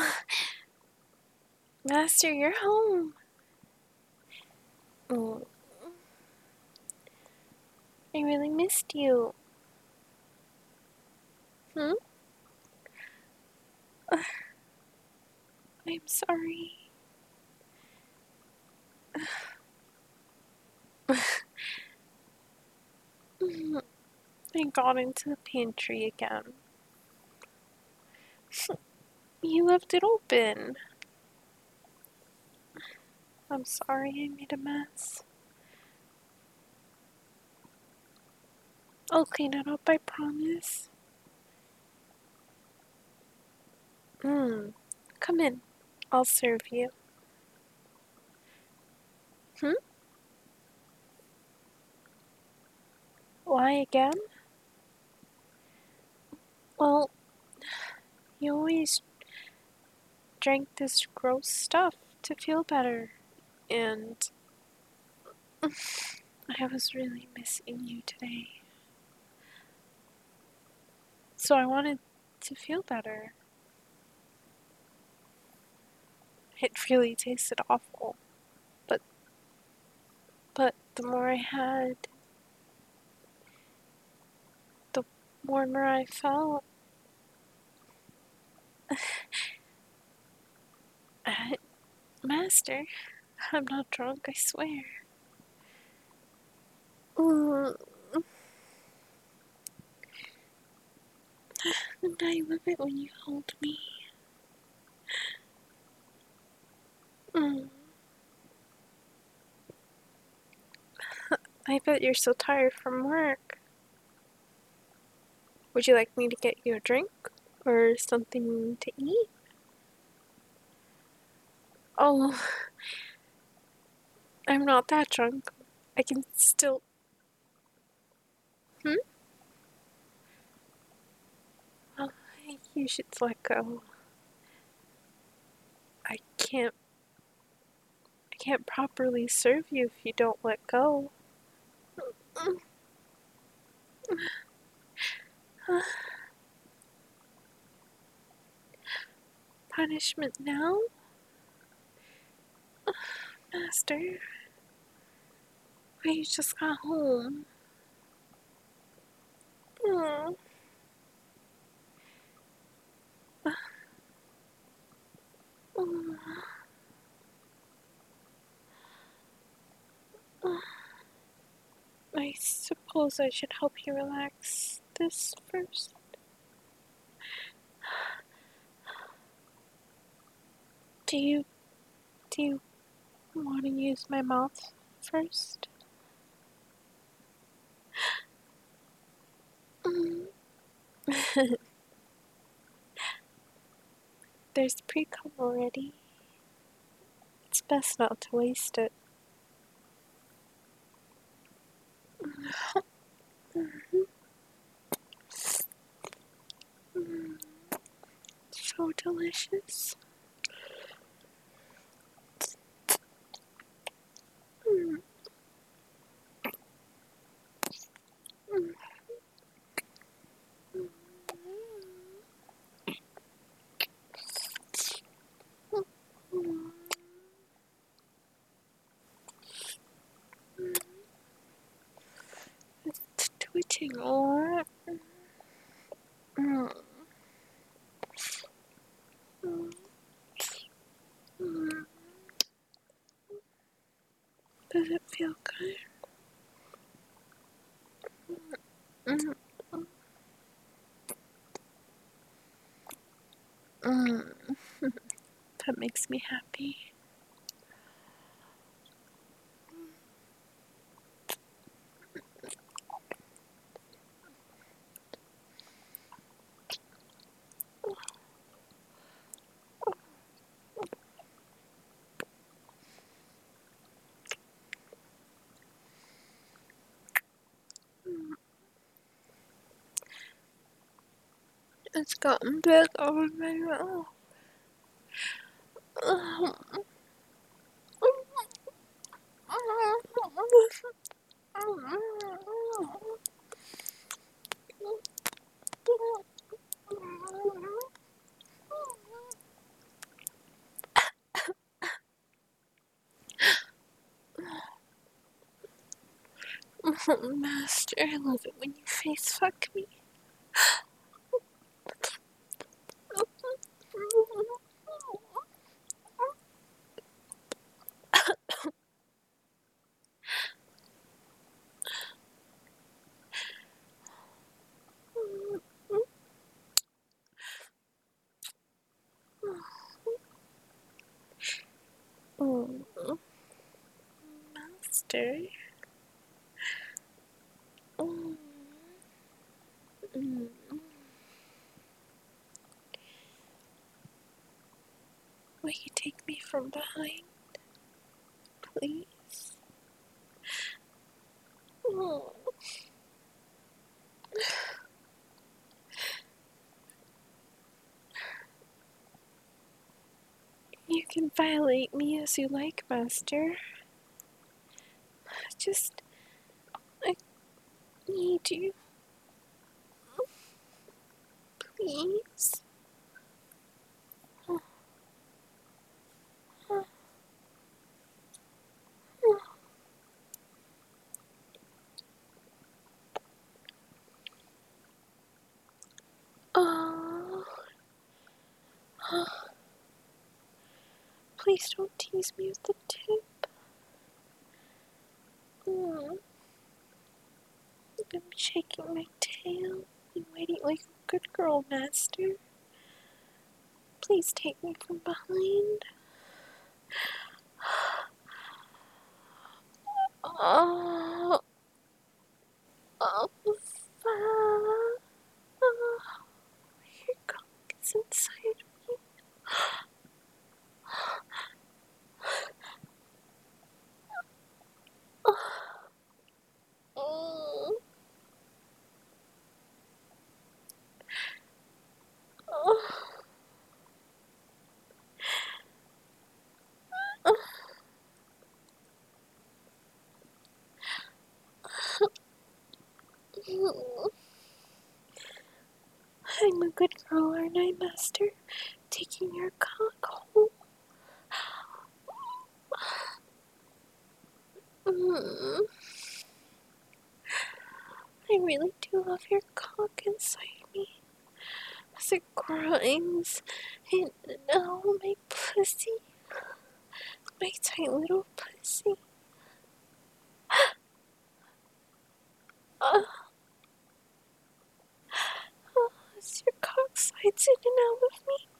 Master, you're home. Oh, I really missed you. Hmm? I'm sorry. I got into the pantry again. You left it open. I'm sorry I made a mess. I'll clean it up, I promise. Come in. I'll serve you. Hmm? Why again? Well, you always drank this gross stuff to feel better, and I was really missing you today. So I wanted to feel better. It really tasted awful, but the more I had, the warmer I felt. Master, I'm not drunk, I swear. Mm, and I love it when you hold me. Mm. I bet you're so tired from work. Would you like me to get you a drink? Or something to eat? Oh, I'm not that drunk. I can still. Hmm? Oh, you should let go. I can't. I can't properly serve you if you don't let go. Punishment now? Master, I just got home. Mm. I suppose I should help you relax this first. Do you do you want to use my mouth first? Mm. There's pre-cum already. It's best not to waste it. Mm. So delicious. Mm. Mm. Mm. It's twitching a lot. Mm. Mm. Mm. Does it feel good? Mm. Mm. That makes me happy. It's gotten big over my mouth. Oh, Master, I love it when you face fuck me. Oh, Master. Oh. Will you take me from behind, please? Oh. You can violate me as you like, Master. I need you. Please. Oh. Please don't tease me with the tip. I'm shaking my tail and waiting like a good girl, Master. Please take me from behind. Oh. Oh. Your cock is inside me. Oh. Oh. I'm a good girl, aren't I, Master? Taking your cock home. I really do love your cock inside me. As it grinds and oh, my pussy. My tight little pussy. Uh, as your cock slides in and out of me.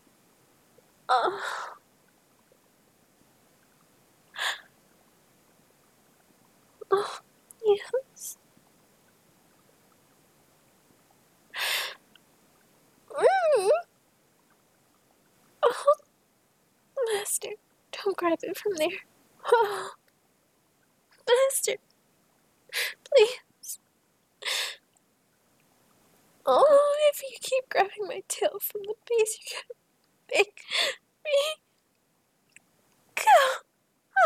Oh, yes. Oh, Master, don't grab it from there. Oh, Master, please. Oh, if you keep grabbing my tail from the base, you're gonna make me go.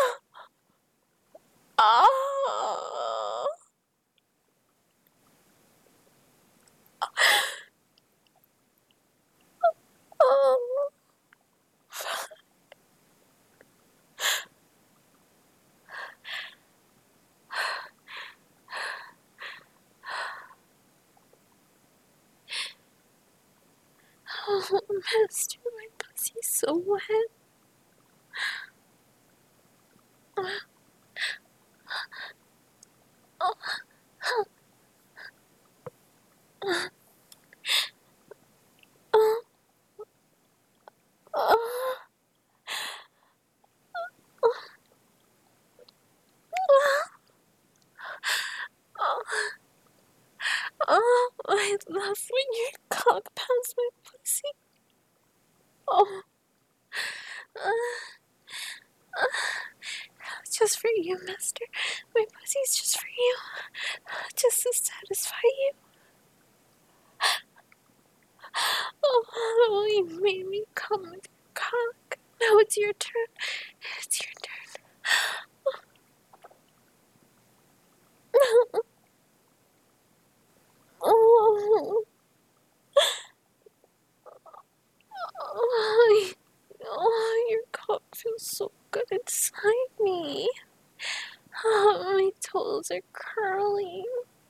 Oh. Oh. Oh, Master, my pussy's so wet. Oh. Oh. Oh. Oh. Oh, I love when your cock pounds my pussy. Oh. Just for you, Master. My pussy's just for you. Just to satisfy you. Oh, you made me come with your cock. Now it's your turn. It's your turn. Oh. Oh, your cock feels so good inside me. Oh, my toes are curling.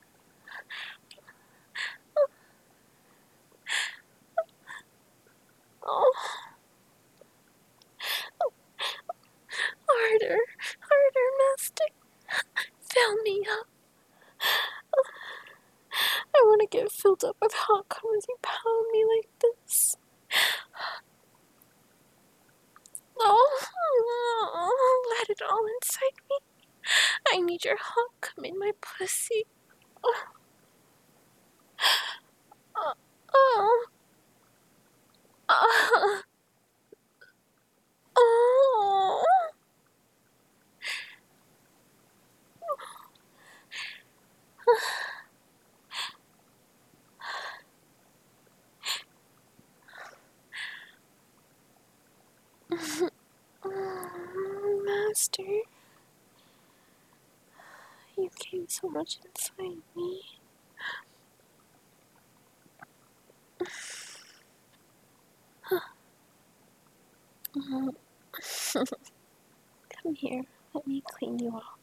Oh, harder, harder, master. Fill me up. I want to get filled up with hot cum as you pound me like this. Oh, let it all inside me. I need your hot cum in my pussy. Oh, oh, oh, oh. Master, you came so much inside me. Come here, let me clean you up.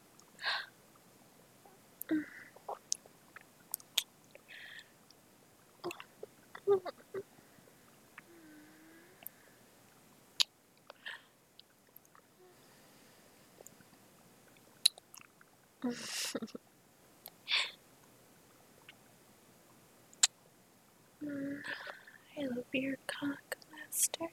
I love your cock, Master.